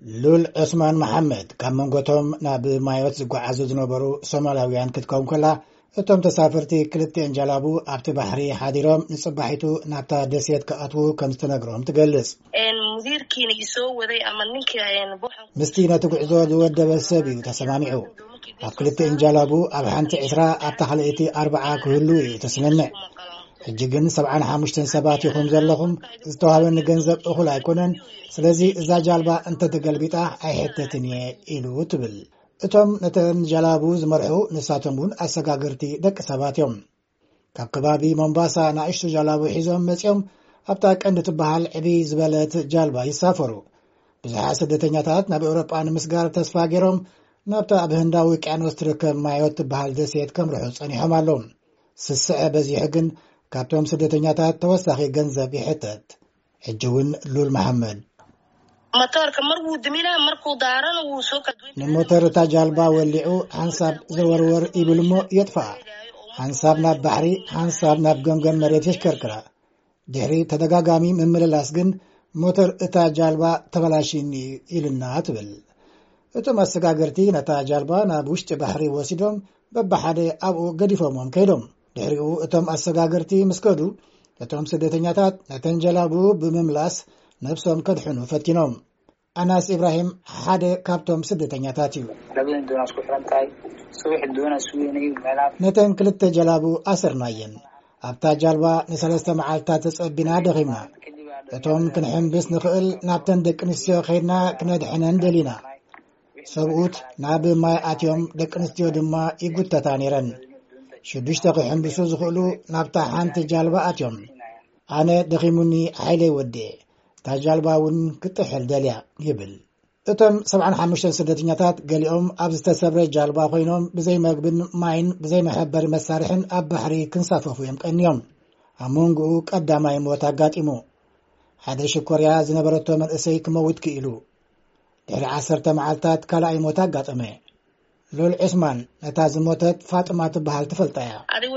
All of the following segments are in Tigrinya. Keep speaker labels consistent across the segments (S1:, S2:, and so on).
S1: ሉል ዑስማን መሐመድ ካብ መንጎቶም ናብ ማዮት ዝጓዓዙ ዝነበሩ ሶማላውያን ክትከውን ከላ እቶም ተሳፈርቲ ክልቲአን ጀላቡ ኣብቲ ባሕሪ ሓዲሮም ንጽባሒቱ ናብታ ደሴት ከኣትዉ ከም ዝተነግሮም ትገልጽ። ምስቲ ነቲ ጉዕዞ ዝወደበ ሰብ እዩ ተሰማሚዑ። ኣብ ክልቲአን ጀላቡ ኣብ ሓንቲ 20 ኣብታ ካልእቲ 40 ክህሉ እዩ ተስምምዕ። ሕጂ ግን 75 ሰባት ይኹም ዘለኹም ዝተዋሃበኒ ገንዘብ እኹል ኣይኮነን። ስለዚ እዛ ጃልባ እንተተገልቢጣ ኣይሕተትን እየ ኢሉ ትብል። እቶም ነተን ጀላቡ ዝመርሑ ንሳቶም እውን ኣሰጋግርቲ ደቂ ሰባት እዮም። ካብ ከባቢ ሞምባሳ ንእሽቱ ጀላቡ ሒዞም መጺኦም ኣብታ ቀንዲ ትበሃል ዕብይ ዝበለት ጃልባ ይሳፈሩ። ብዙሓት ስደተኛታት ናብ ኤውሮጳ ንምስጋር ተስፋ ገይሮም ናብታ ኣብ ህንዳዊ ውቅያኖስ ትርከብ ማዮት ትበሃል ደሴት ከምርሑ ጸኒሖም ኣሎም። ስስዐ በዚሑ ግን ካብቶም ስደተኛታት ተወሳኺ ገንዘብ ይሕተት። ሕጂ እውን ሉል መሐመድ ንሞተር እታ ጃልባ ወሊዑ ሓንሳብ ዘወርወር ይብል እሞ የጥፍኣ። ሓንሳብ ናብ ባሕሪ፣ ሓንሳብ ናብ ገምገም መሬት የሽከርክራ። ድሕሪ ተደጋጋሚ ምምልላስ ግን ሞተር እታ ጃልባ ተበላሽኒ ኢልና ትብል። እቶም ኣሰጋገርቲ ነታ ጃልባ ናብ ውሽጢ ባሕሪ ወሲዶም በብሓደ ኣብኡ ገዲፎሞም ከይዶም። ድሕሪኡ እቶም ኣሰጋገርቲ ምስከዱ እቶም ስደተኛታት ነተን ጀላቡ ብምምላስ ነብሶም ከድሕኑ ፈቲኖም። ኣናስ ኢብራሂም ሓደ ካብቶም ስደተኛታት እዩ። ነተን ክልተ ጀላቡ ኣስርናየን። ኣብታ ጃልባ ን3 መዓልታት ተጸቢና ደኺምና። እቶም ክንሕምብስ ንኽእል ናብተን ደቂ ኣንስትዮ ኸይድና ክነድሕነን ደሊና። ሰብኡት ናብ ማይ ኣትዮም ደቂ ኣንስትዮ ድማ ይጉተታ ነይረን። 6 ክሕምብሱ ዝኽእሉ ናብታ ሓንቲ ጃልባ ኣትዮም። ኣነ ደኺሙኒ ሓይለይ ወድየ። እታ ጃልባ እውን ክትጥሕል ደልያ ይብል። እቶም 75 ስደተኛታት ገሊኦም ኣብ ዝተሰብረ ጃልባ ኮይኖም ብዘይ መግብን ማይን ብዘይ መሐበሪ መሳርሕን ኣብ ባሕሪ ክንሳፈፉ እዮም ቀኒዮም። ኣብ መንጎኡ ቀዳማይ ሞት ኣጋጢሙ። ሓደ ሽኮርያ ዝነበረቶ መንእሰይ ክመውት ክኢሉ ድሕሪ 10 መዓልታት ካልኣይ ሞት ኣጋጠመ። ሉል ዑስማን ነታ ዝሞተት ፋጥማ ትበሃል ትፈልጣ እያ።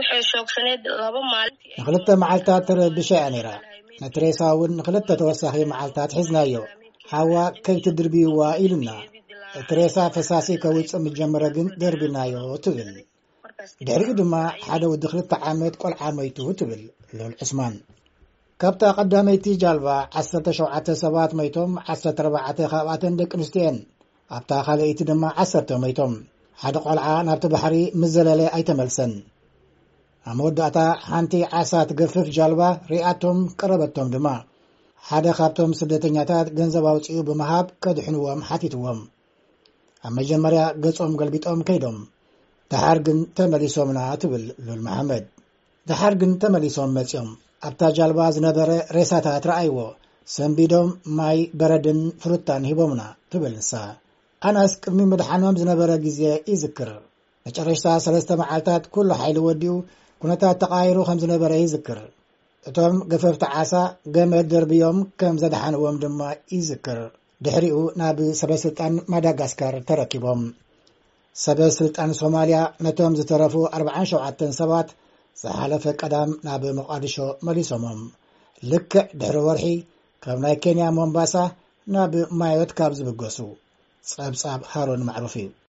S1: ንክልተ መዓልታት ተረብሻ እያ ነይራ። ነትሬሳ እውን ንክልተ ተወሳኺ መዓልታት ሒዝናዮ። ሓዋ ከይቲ ድርቢዋ ኢሉና። እትሬሳ ፈሳሲ ከውፅእ ምጀመረ ግን ደርቢናዮ ትብል። ድሕሪኡ ድማ ሓደ ወዲ 2 ዓመት ቆልዓ ሞይቱ ትብል ሉል ዑስማን። ካብታ ቀዳመይቲ ጃልባ 17 ሰባት ሞይቶም 14 ካብኣተን ደቂ ኣንስትዮን። ኣብታ ካልእይቲ ድማ 10 ሞይቶም። ሓደ ቆልዓ ናብቲ ባሕሪ ምዘለለ ኣይተመልሰን። ኣብ መወዳእታ ሓንቲ ዓሳ ትገፍፍ ጃልባ ሪኣቶም ቀረበቶም ድማ ሓደ ካብቶም ስደተኛታት ገንዘብ ኣውፅኡ ብምሃብ ከድሕንዎም ሓቲትዎም። ኣብ መጀመርያ ገጾም ገልቢጦም ከይዶም ድሓር ግን ተመሊሶምና ትብል ሉል መሐመድ። ድሓር ግን ተመሊሶም መጺኦም ኣብታ ጃልባ ዝነበረ ሬሳታት ረኣይዎ ሰንቢዶም ማይ በረድን ፍሩታን ሂቦምና ትብል ንሳ። ኣናስ ቅድሚ ምድሓኖም ዝነበረ ግዜ ይዝክር። መጨረሻ 3 መዓልታት ኩሉ ሓይሊ ወዲኡ ኩነታት ተቃይሩ ከም ዝነበረ ይዝክር። እቶም ገፈፍቲ ዓሳ ገመድ ደርብዮም ከም ዘድሓንዎም ድማ ይዝክር። ድሕሪኡ ናብ ሰበስልጣን ማዳጋስካር ተረኪቦም። ሰበስልጣን ሶማልያ ነቶም ዝተረፉ 47 ሰባት ዝሓለፈ ቀዳም ናብ ሞቃዲሾ መሊሶሞም። ልክዕ ድሕሪ ወርሒ ካብ ናይ ኬንያ ሞምባሳ ናብ ማዮት ካብ ዝብገሱ ጸብጻብ ሃሮን ማዕሩፍ እዩ።